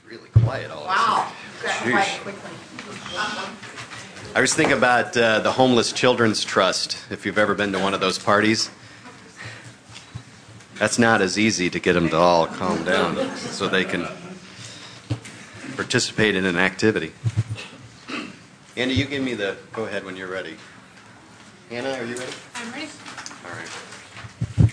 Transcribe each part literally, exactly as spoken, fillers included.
really quiet all of a sudden. Wow. Got quiet quickly. I was thinking about uh, the Homeless Children's Trust, if you've ever been to one of those parties. That's not as easy to get them to all calm down so they can participate in an activity. Andy, you give me the, go ahead when you're ready. Hannah, are you ready? I'm ready. All right.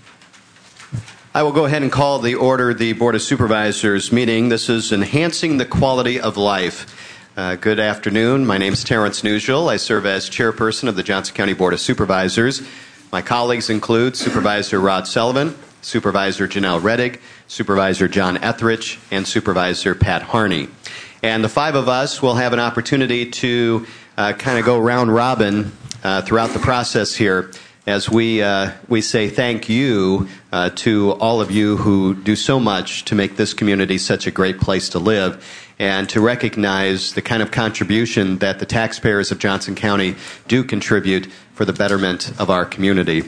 I will go ahead and call the order the Board of Supervisors meeting. This is Enhancing the Quality of Life. Uh, good afternoon. My name is Terrence Nugel. I serve as chairperson of the Johnson County Board of Supervisors. My colleagues include Supervisor Rod Sullivan, Supervisor Janelle Reddig, Supervisor John Etheridge, and Supervisor Pat Harney. And the five of us will have an opportunity to uh, kind of go round robin uh, throughout the process here as we uh, we say thank you uh, to all of you who do so much to make this community such a great place to live, and to recognize the kind of contribution that the taxpayers of Johnson County do contribute for the betterment of our community.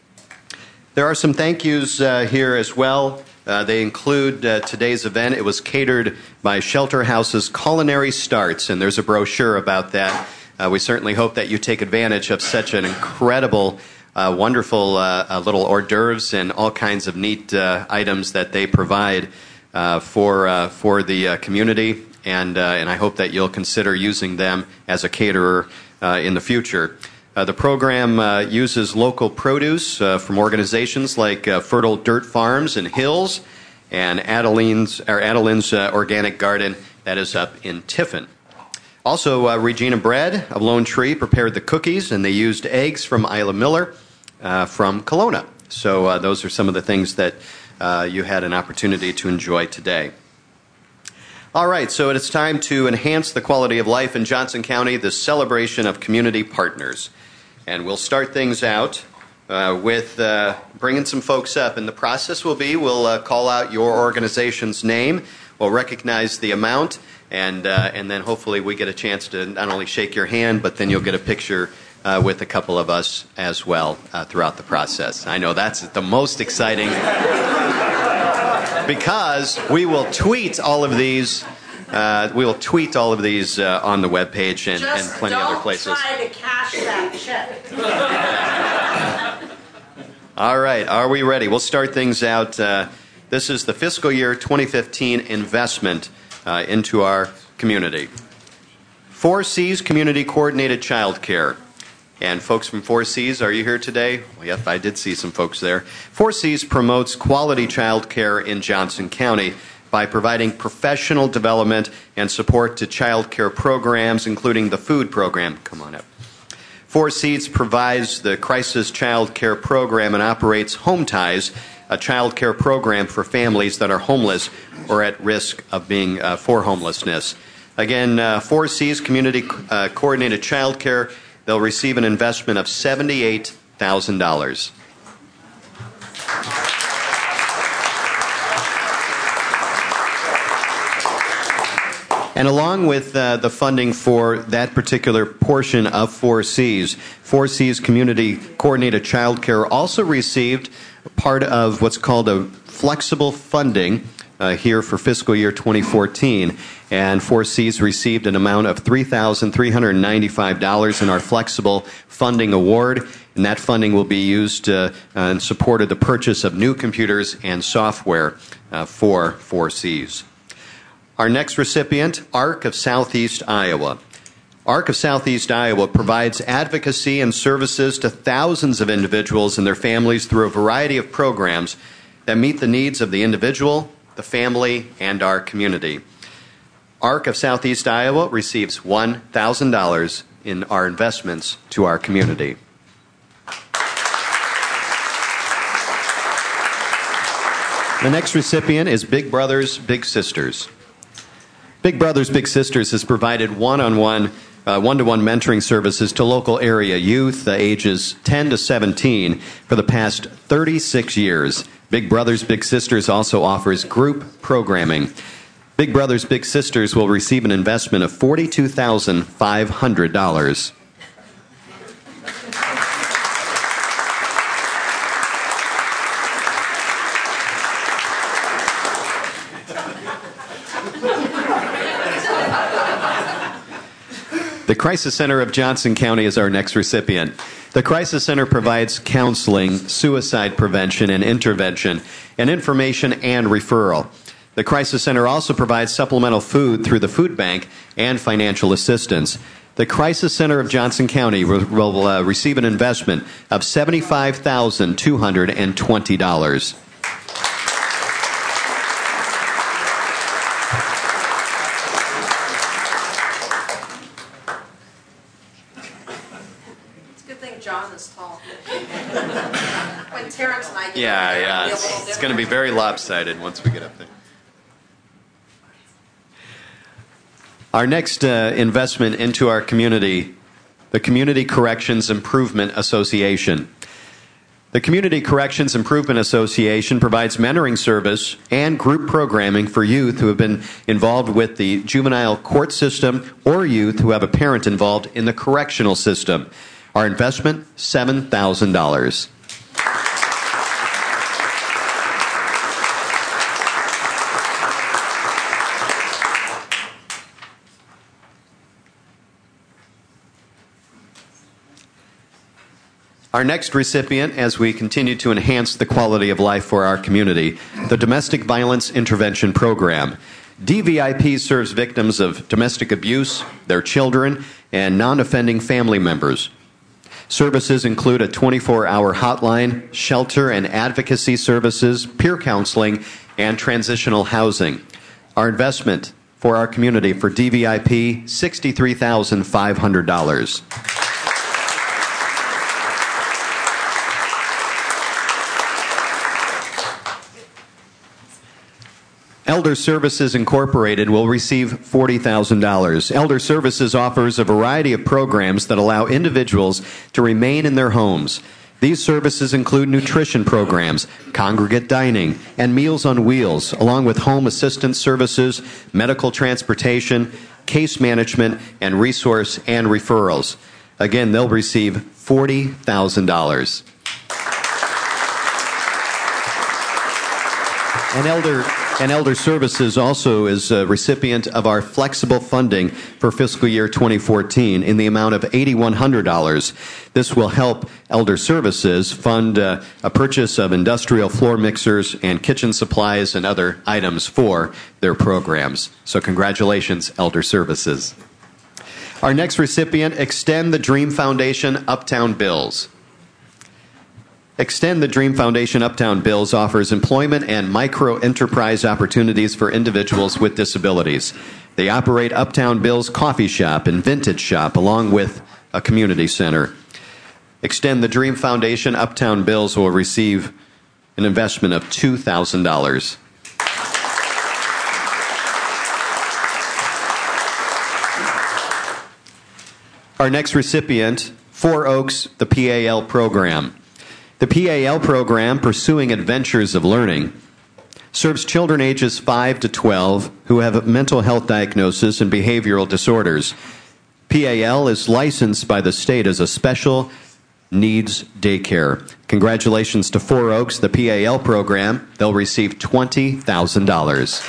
There are some thank yous uh, here as well. Uh, they include uh, today's event. It was catered by Shelter House's Culinary Starts, and there's a brochure about that. Uh, we certainly hope that you take advantage of such an incredible, uh, wonderful uh, uh, little hors d'oeuvres and all kinds of neat uh, items that they provide uh, for uh, for the uh, community, and uh, and I hope that you'll consider using them as a caterer uh, in the future. Uh, the program uh, uses local produce uh, from organizations like uh, Fertile Dirt Farms and Hills and Adeline's, or Adeline's uh, Organic Garden that is up in Tiffin. Also, uh, Regina Bread of Lone Tree prepared the cookies, and they used eggs from Isla Miller uh, from Kelowna. So uh, those are some of the things that uh, you had an opportunity to enjoy today. All right, so it's time to enhance the quality of life in Johnson County, the celebration of community partners. And we'll start things out uh, with uh, bringing some folks up. And the process will be we'll uh, call out your organization's name, we'll recognize the amount, and, uh, and then hopefully we get a chance to not only shake your hand, but then you'll get a picture uh, with a couple of us as well uh, throughout the process. I know that's the most exciting because we will tweet all of these. Uh, we will tweet all of these uh, on the webpage and, and plenty other places. Just don't try to cash that check. All right, are we ready? We'll start things out. Uh, this is the fiscal year twenty fifteen investment uh, into our community. four C's Community Coordinated Child Care. And folks from four C's, are you here today? Well, yep, I did see some folks there. four C's promotes quality child care in Johnson County by providing professional development and support to child care programs, including the food program. Come on up. four C's provides the Crisis Child Care Program and operates Home Ties, a child care program for families that are homeless or at risk of being uh, for homelessness. Again, uh, four C's Community uh, Coordinated Child Care, they'll receive an investment of seventy-eight thousand dollars. And along with uh, the funding for that particular portion of four C's, four C's Community Coordinated Child Care also received part of what's called a flexible funding uh, here for fiscal year twenty fourteen. And four C's received an amount of three thousand three hundred ninety-five dollars in our flexible funding award. And that funding will be used uh, in support of the purchase of new computers and software uh, for four C's. Our next recipient, ARC of Southeast Iowa. ARC of Southeast Iowa provides advocacy and services to thousands of individuals and their families through a variety of programs that meet the needs of the individual, the family, and our community. ARC of Southeast Iowa receives one thousand dollars in our investments to our community. The next recipient is Big Brothers Big Sisters. Big Brothers Big Sisters has provided one-on-one, uh, one-to-one mentoring services to local area youth uh, ages ten to seventeen for the past thirty-six years. Big Brothers Big Sisters also offers group programming. Big Brothers Big Sisters will receive an investment of forty-two thousand five hundred dollars. The Crisis Center of Johnson County is our next recipient. The Crisis Center provides counseling, suicide prevention and intervention, and information and referral. The Crisis Center also provides supplemental food through the food bank and financial assistance. The Crisis Center of Johnson County will, will uh, receive an investment of seventy-five thousand two hundred twenty dollars. John is tall. When Terrence and I get Yeah, up there, yeah. it'll be a It's, little it's different. going to be very lopsided once we get up there. Our next uh, investment into our community, the Community Corrections Improvement Association. The Community Corrections Improvement Association provides mentoring service and group programming for youth who have been involved with the juvenile court system or youth who have a parent involved in the correctional system. Our investment, seven thousand dollars. Our next recipient, as we continue to enhance the quality of life for our community, the Domestic Violence Intervention Program. D V I P serves victims of domestic abuse, their children, and non-offending family members. Services include a twenty-four hour hotline, shelter and advocacy services, peer counseling, and transitional housing. Our investment for our community for D V I P, sixty-three thousand five hundred dollars. Elder Services Incorporated will receive forty thousand dollars. Elder Services offers a variety of programs that allow individuals to remain in their homes. These services include nutrition programs, congregate dining, and Meals on Wheels, along with home assistance services, medical transportation, case management, and resource and referrals. Again, they'll receive forty thousand dollars. And Elder And Elder Services also is a recipient of our flexible funding for fiscal year twenty fourteen in the amount of eight thousand one hundred dollars. This will help Elder Services fund uh, a purchase of industrial floor mixers and kitchen supplies and other items for their programs. So congratulations, Elder Services. Our next recipient, Extend the Dream Foundation Uptown Bills. Extend the Dream Foundation Uptown Bills offers employment and micro-enterprise opportunities for individuals with disabilities. They operate Uptown Bills Coffee Shop and Vintage Shop along with a community center. Extend the Dream Foundation Uptown Bills will receive an investment of two thousand dollars. Our next recipient, Four Oaks, the P A L program. The P A L program, Pursuing Adventures of Learning, serves children ages five to twelve who have mental health diagnosis and behavioral disorders. P A L is licensed by the state as a special needs daycare. Congratulations to Four Oaks, the P A L program. They'll receive twenty thousand dollars.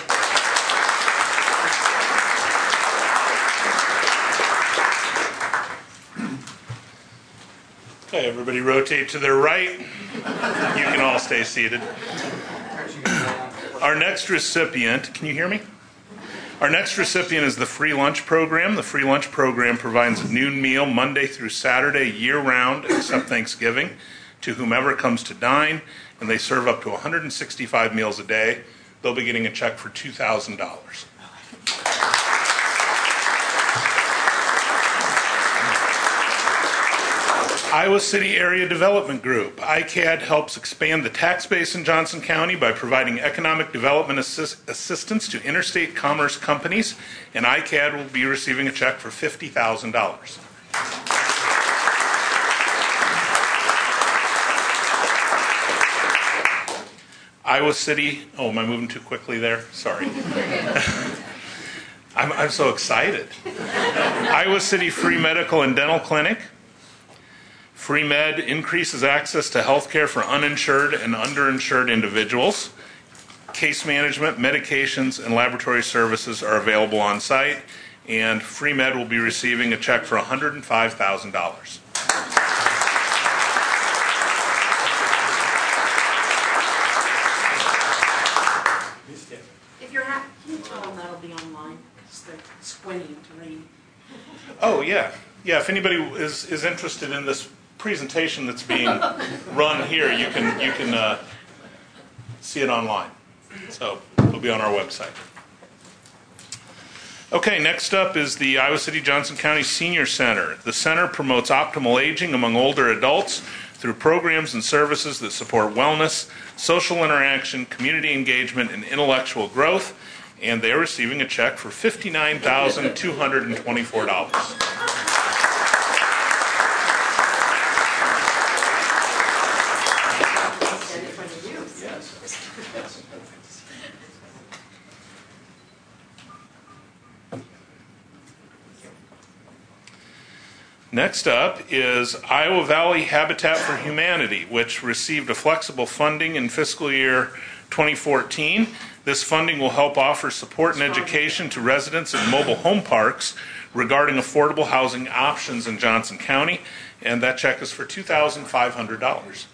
Okay, everybody rotate to their right. You can all stay seated. Our next recipient, can you hear me? Our next recipient is the Free Lunch Program. The Free Lunch Program provides a noon meal Monday through Saturday year-round, except Thanksgiving, to whomever comes to dine, and they serve up to one hundred sixty-five meals a day. They'll be getting a check for two thousand dollars. Iowa City Area Development Group. I C A D helps expand the tax base in Johnson County by providing economic development assist- assistance to interstate commerce companies, and I C A D will be receiving a check for fifty thousand dollars. Iowa City, oh, am I moving too quickly there? Sorry. I'm, I'm so excited. Iowa City Free Medical and Dental Clinic. Free Med increases access to health care for uninsured and underinsured individuals. Case management, medications, and laboratory services are available on site. and Freemed will be receiving a check for one hundred five thousand dollars. If you're happy, can you tell them that'll be online? Because they're squinting to read. Oh, yeah. Yeah, if anybody is, is interested in this presentation that's being run here, you can, you can uh, see it online. So it'll be on our website. Okay, next up is the Iowa City Johnson County Senior Center. The center promotes optimal aging among older adults through programs and services that support wellness, social interaction, community engagement, and intellectual growth. And they are receiving a check for fifty-nine thousand two hundred twenty-four dollars. Next up is Iowa Valley Habitat for Humanity, which received a flexible funding in fiscal year twenty fourteen. This funding will help offer support and education to residents in mobile home parks regarding affordable housing options in Johnson County, and that check is for two thousand five hundred dollars.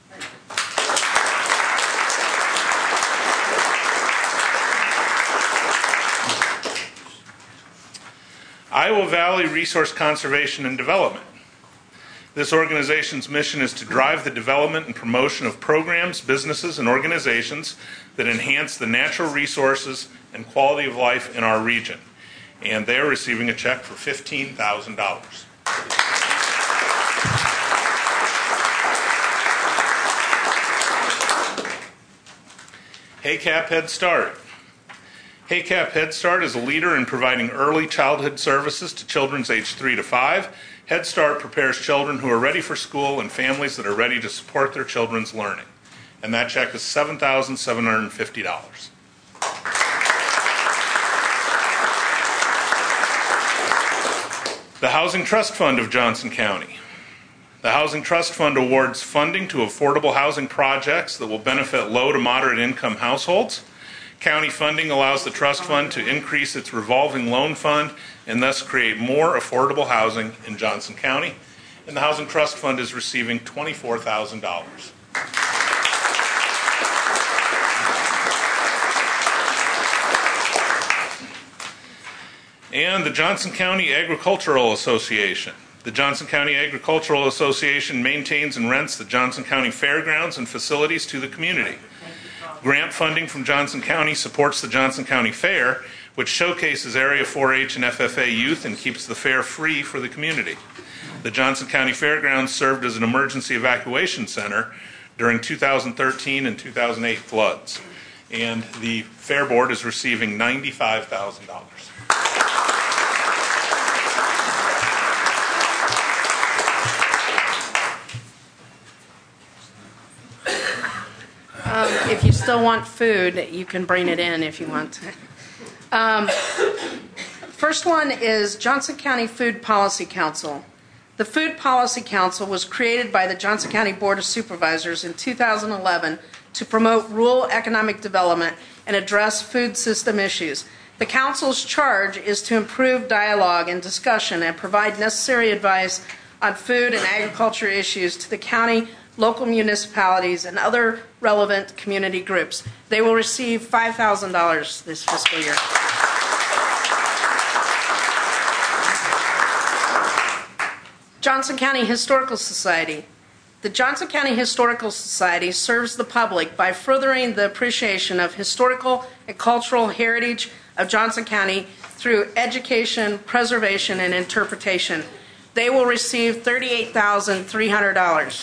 Iowa Valley Resource Conservation and Development. This organization's mission is to drive the development and promotion of programs, businesses, and organizations that enhance the natural resources and quality of life in our region. And they are receiving a check for fifteen thousand dollars. HACAP Head Start. HACAP Head Start is a leader in providing early childhood services to children aged three to five. Head Start prepares children who are ready for school and families that are ready to support their children's learning. And that check is seven thousand seven hundred fifty dollars. The Housing Trust Fund of Johnson County. The Housing Trust Fund awards funding to affordable housing projects that will benefit low to moderate income households. County funding allows the trust fund to increase its revolving loan fund and thus create more affordable housing in Johnson County. And the Housing Trust Fund is receiving twenty-four thousand dollars. And the Johnson County Agricultural Association. The Johnson County Agricultural Association maintains and rents the Johnson County Fairgrounds and facilities to the community. Grant funding from Johnson County supports the Johnson County Fair, which showcases Area four H and F F A youth and keeps the fair free for the community. The Johnson County Fairgrounds served as an emergency evacuation center during two thousand thirteen and two thousand eight floods. And the Fair Board is receiving ninety-five thousand dollars. Um, if you still want food, you can bring it in if you want. Um, first one is Johnson County Food Policy Council. The Food Policy Council was created by the Johnson County Board of Supervisors in two thousand eleven to promote rural economic development and address food system issues. The council's charge is to improve dialogue and discussion and provide necessary advice on food and agriculture issues to the county, local municipalities, and other relevant community groups. They will receive five thousand dollars this fiscal year. Johnson County Historical Society. The Johnson County Historical Society serves the public by furthering the appreciation of historical and cultural heritage of Johnson County through education, preservation, and interpretation. They will receive thirty-eight thousand three hundred dollars.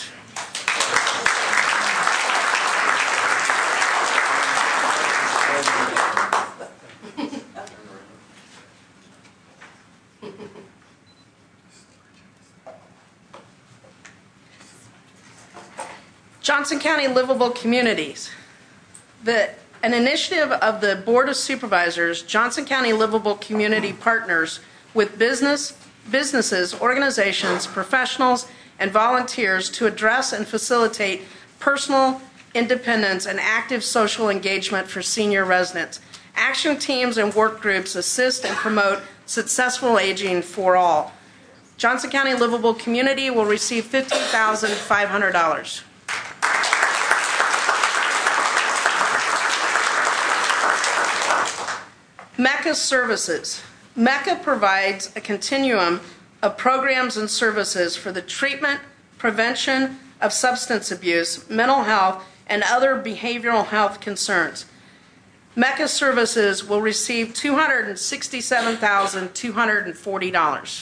Johnson County Livable Communities. The, an initiative of the Board of Supervisors, Johnson County Livable Community partners with business, businesses, organizations, professionals, and volunteers to address and facilitate personal independence and active social engagement for senior residents. Action teams and work groups assist and promote Successful Aging for All. Johnson County Livable Community will receive fifteen thousand five hundred dollars. Mecca Services. Mecca provides a continuum of programs and services for the treatment, prevention of substance abuse, mental health, and other behavioral health concerns. Mecca Services will receive two hundred sixty-seven thousand two hundred forty dollars.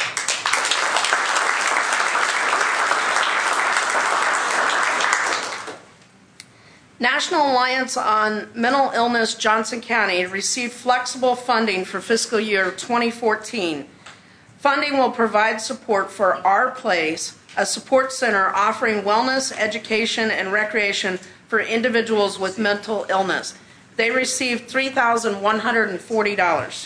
National Alliance on Mental Illness Johnson County received flexible funding for fiscal year twenty fourteen. Funding will provide support for Our Place, a support center offering wellness, education, and recreation for individuals with mental illness. They received three thousand one hundred forty dollars.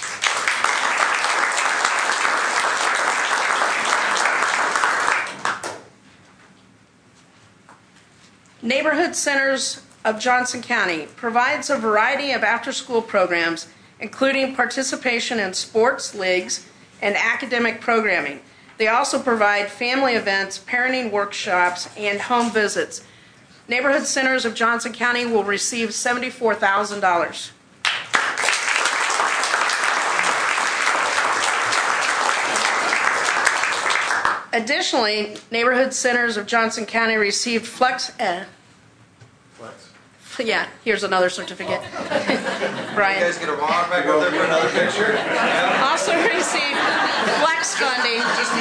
Neighborhood Centers of Johnson County provides a variety of after-school programs, including participation in sports leagues and academic programming. They also provide family events, parenting workshops, and home visits. Neighborhood Centers of Johnson County will receive seventy-four thousand dollars. Additionally, Neighborhood Centers of Johnson County received Flex. Uh, Flex. Yeah, here's another certificate. Brian. You guys get a wand back up there for another picture? Also received Flex funding.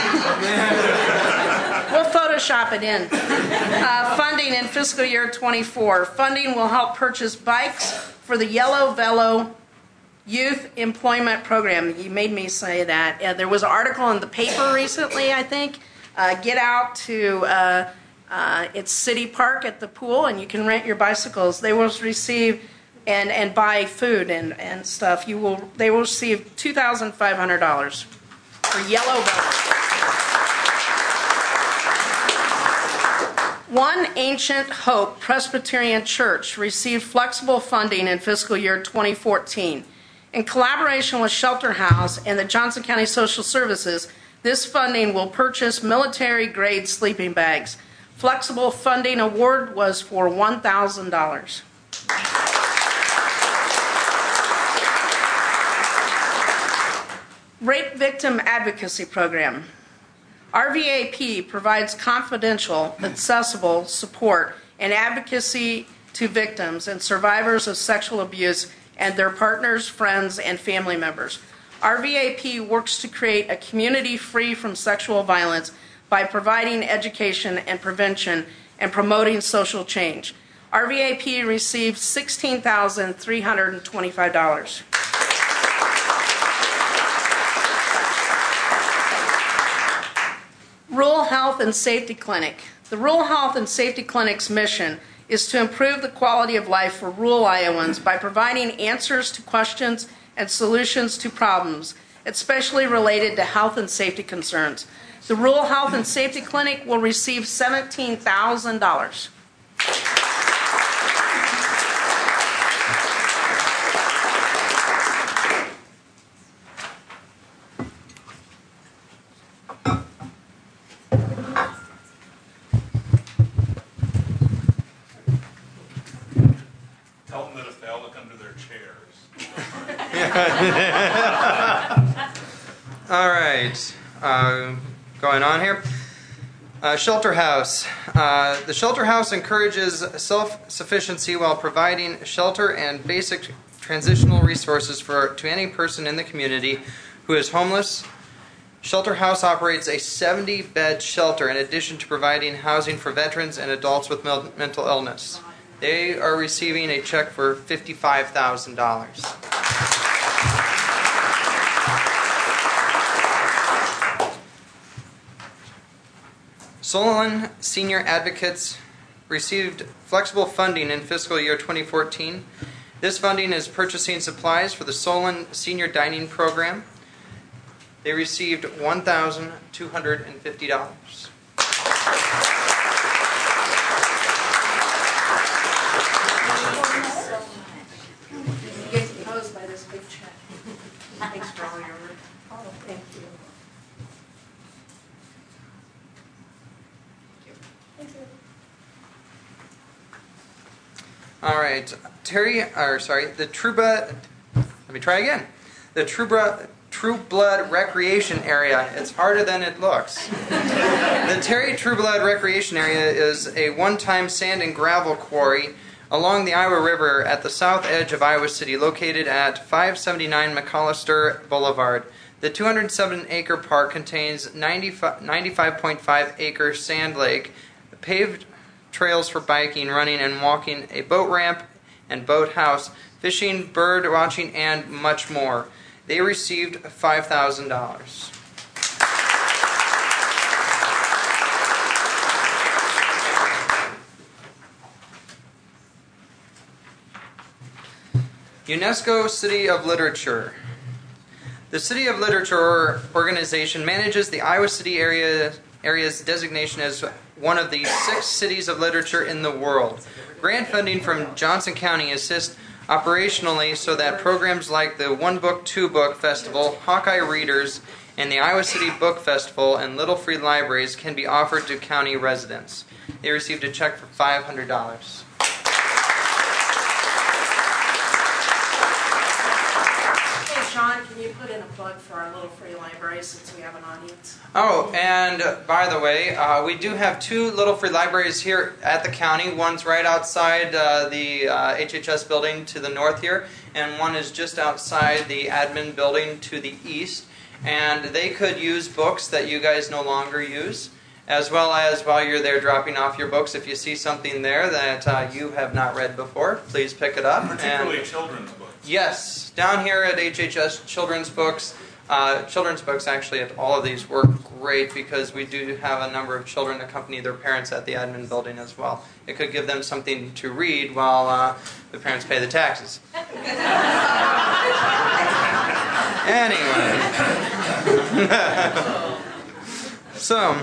We'll Photoshop it in. Uh, funding in fiscal year twenty-four. Funding will help purchase bikes for the Yellow Velo Youth Employment Program. You made me say that. Uh, there was an article in the paper recently, I think. Uh, get out to uh, uh, it's City Park at the pool, and you can rent your bicycles. They will receive and and buy food and, and stuff. You will they will receive two thousand five hundred dollars for Yellow Velo. One Ancient Hope Presbyterian Church received flexible funding in fiscal year twenty fourteen. In collaboration with Shelter House and the Johnson County Social Services, this funding will purchase military-grade sleeping bags. Flexible funding award was for one thousand dollars. Rape Victim Advocacy Program. R V A P provides confidential, accessible support and advocacy to victims and survivors of sexual abuse and their partners, friends, and family members. R V A P works to create a community free from sexual violence by providing education and prevention and promoting social change. R V A P received sixteen thousand three hundred twenty-five dollars. Rural Health and Safety Clinic. The Rural Health and Safety Clinic's mission is to improve the quality of life for rural Iowans by providing answers to questions and solutions to problems, especially related to health and safety concerns. The Rural Health and Safety Clinic will receive seventeen thousand dollars. Tell them that if they all look under their chairs. All right, uh, going on here. Uh, Shelter House. Uh, the Shelter House encourages self-sufficiency while providing shelter and basic transitional resources for to any person in the community who is homeless. Shelter House operates a seventy bed shelter in addition to providing housing for veterans and adults with mel- mental illness. They are receiving a check for fifty-five thousand dollars. Solon Senior Advocates received flexible funding in fiscal year twenty fourteen. This funding is purchasing supplies for the Solon Senior Dining Program. They received one thousand two hundred fifty dollars. Get posed by this big check. Thanks for all your work. Thank you. All right, Terry, or sorry, the Truba, let me try again. The Truba, True Blood Recreation Area. It's harder than it looks. The Terry True Blood Recreation Area is a one-time sand and gravel quarry along the Iowa River at the south edge of Iowa City, located at five seventy-nine McAllister Boulevard. The two hundred seven acre park contains ninety-five point five acre sand lake, paved trails for biking, running, and walking, a boat ramp and boathouse, fishing, bird watching, and much more. They received five thousand dollars. UNESCO City of Literature. The City of Literature organization manages the Iowa City area, area's designation as one of the six cities of literature in the world. Grant funding from Johnson County assists operationally so that programs like the One Book, Two Book Festival, Hawkeye Readers, and the Iowa City Book Festival and Little Free Libraries can be offered to county residents. They received a check for five hundred dollars. Sean, can you put in a plug for our Little Free Library since we have an audience? Oh, and uh, by the way, uh, we do have two Little Free Libraries here at the county. One's right outside uh, the uh, H H S building to the north here, and one is just outside the admin building to the east. And they could use books that you guys no longer use, as well as while you're there dropping off your books, if you see something there that uh, you have not read before, please pick it up. Particularly and, children's books. Yes, down here at H H S Children's Books, uh, children's books actually at all of these work great because we do have a number of children accompany their parents at the admin building as well. It could give them something to read while uh, the parents pay the taxes. Anyway. So,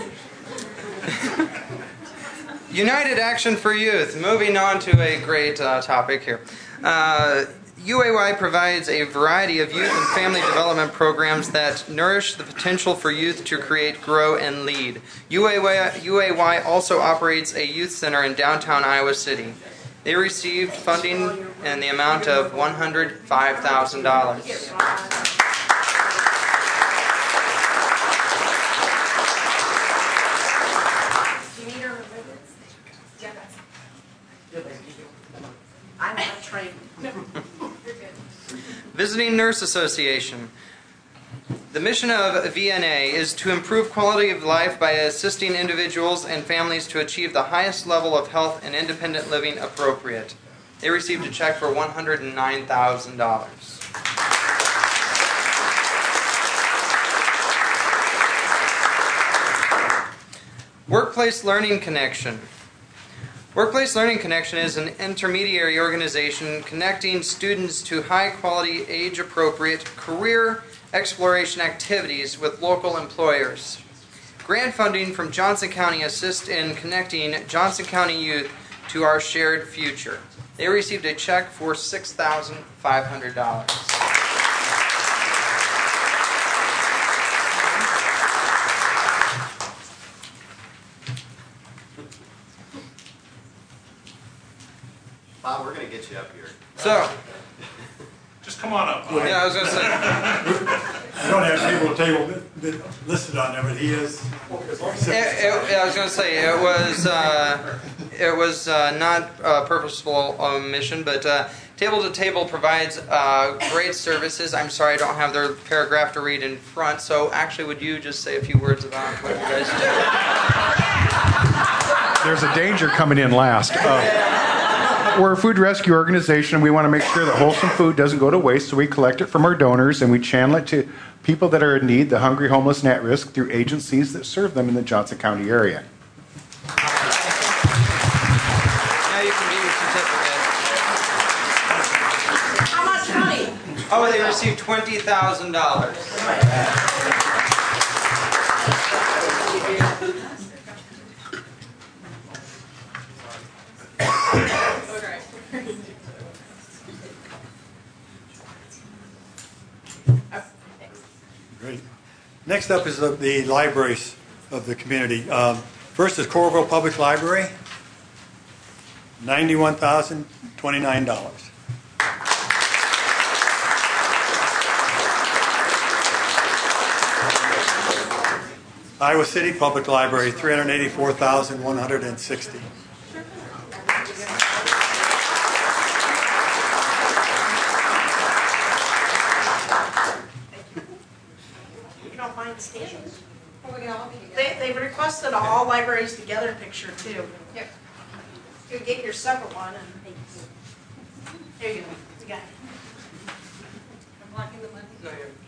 United Action for Youth. Moving on to a great uh, topic here. Uh, U A Y provides a variety of youth and family development programs that nourish the potential for youth to create, grow, and lead. U A Y, U A Y also operates a youth center in downtown Iowa City. They received funding in the amount of one hundred five thousand dollars. I'm not trained. Visiting Nurse Association. The mission of V N A is to improve quality of life by assisting individuals and families to achieve the highest level of health and independent living appropriate. They received a check for one hundred nine thousand dollars. Workplace Learning Connection. Workplace Learning Connection is an intermediary organization connecting students to high-quality, age-appropriate career exploration activities with local employers. Grant funding from Johnson County assists in connecting Johnson County youth to our shared future. They received a check for six thousand five hundred dollars. Bob, we're going to get you up here. So, Just come on up. yeah, I was going to say, I don't have people at the table that, that listed on there, but he is. it, it, I was going to say it was uh, it was uh, not a purposeful omission, but uh, Table to Table provides uh, great services. I'm sorry I don't have their paragraph to read in front, so actually, would you just say a few words about what you guys do? There's a danger coming in last. Uh, we're a food rescue organization. We want to make sure that wholesome food doesn't go to waste, so we collect it from our donors and we channel it to people that are in need, the hungry, homeless, and at risk, through agencies that serve them in the Johnson County area. Now you can get your certificate. How much money? Oh, they received twenty thousand dollars. Ready? Next up is the, the libraries of the community. Um, first is Coralville Public Library, ninety-one thousand twenty-nine dollars. Iowa City Public Library, three hundred eighty-four thousand one hundred sixty dollars. They, they've requested a all libraries together picture too. Here, you get your separate one and there you go. You got it. I'm blocking the money. No, you're-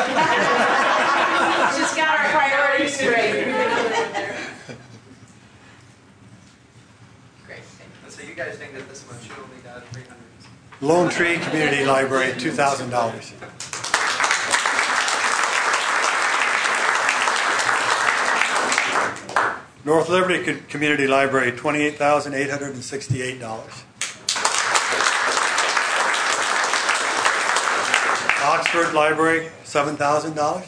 She's got our priorities straight. Great. So you guys think that this one should only got three hundred? Lone Tree Community Library, two thousand dollars. North Liberty Co- Community Library, twenty-eight thousand eight hundred sixty-eight dollars. Oxford Library, seven thousand dollars.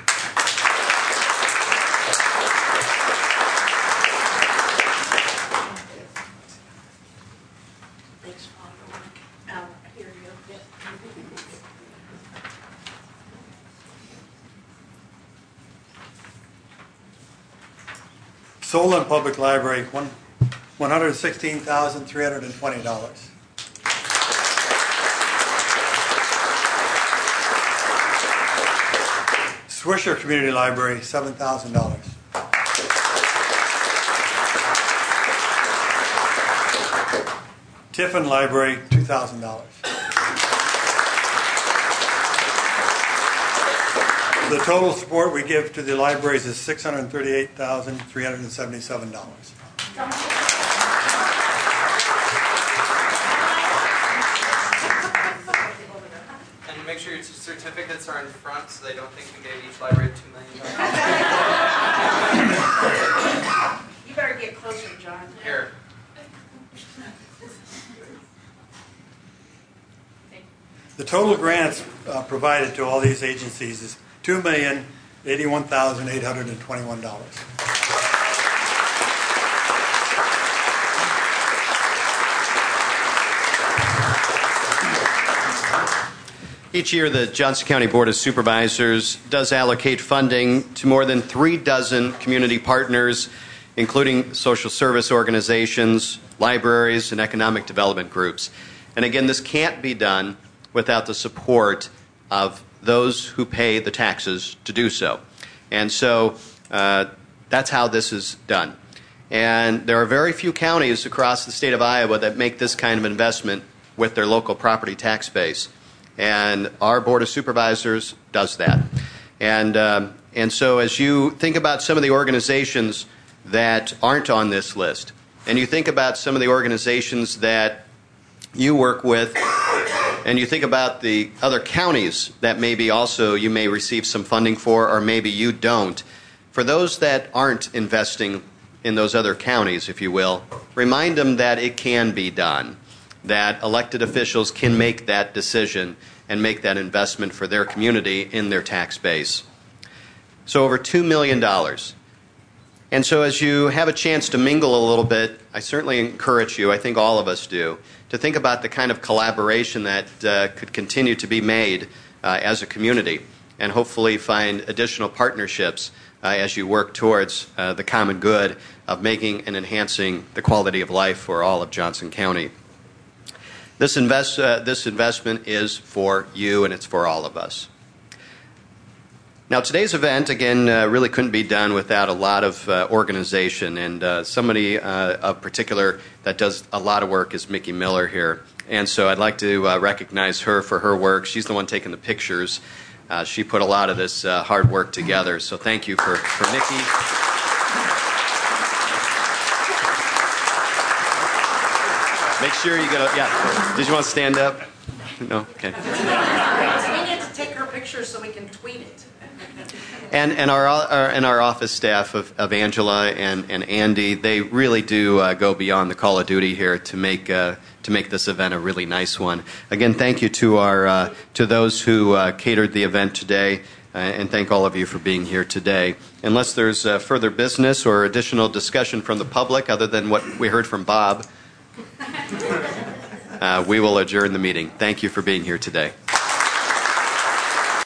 Thanks, Father. Oh, here you go. Solon Public Library, one one hundred sixteen thousand three hundred twenty dollars. Swisher Community Library, seven thousand dollars. Tiffin Library, two thousand dollars. The total support we give to the libraries is six hundred thirty-eight thousand three hundred seventy-seven dollars. And make sure your certificates are in front so they don't think we gave each library two million dollars. You better get closer, John. Here. The total grants uh, provided to all these agencies is two million eighty-one thousand eight hundred twenty-one dollars. Each year, the Johnson County Board of Supervisors does allocate funding to more than three dozen community partners, including social service organizations, libraries, and economic development groups. And again, this can't be done without the support of those who pay the taxes to do so. And so uh, that's how this is done. And there are very few counties across the state of Iowa that make this kind of investment with their local property tax base. And our Board of Supervisors does that. And, um, and so as you think about some of the organizations that aren't on this list, and you think about some of the organizations that you work with, and you think about the other counties that maybe also you may receive some funding for, or maybe you don't, for those that aren't investing in those other counties, if you will, remind them that it can be done, that elected officials can make that decision and make that investment for their community in their tax base. So over two million dollars. And so as you have a chance to mingle a little bit, I certainly encourage you, I think all of us do, to think about the kind of collaboration that uh, could continue to be made uh, as a community, and hopefully find additional partnerships uh, as you work towards uh, the common good of making and enhancing the quality of life for all of Johnson County. This, invest, uh, this investment is for you, and it's for all of us. Now, today's event, again, uh, really couldn't be done without a lot of uh, organization, and uh, somebody uh, of particular that does a lot of work is Mickey Miller here. And so I'd like to uh, recognize her for her work. She's the one taking the pictures. Uh, she put a lot of this uh, hard work together, so thank you for, for Mickey. Make sure you get a, yeah. Did you want to stand up? No? Okay. We need to take her picture so we can tweet it. And and our, our and our office staff of, of Angela and, and Andy, they really do uh, go beyond the call of duty here to make uh, to make this event a really nice one. Again, thank you to our uh, to those who uh, catered the event today. uh, and thank all of you for being here today. Unless there's uh, further business or additional discussion from the public other than what we heard from Bob, uh, we will adjourn the meeting. Thank you for being here today.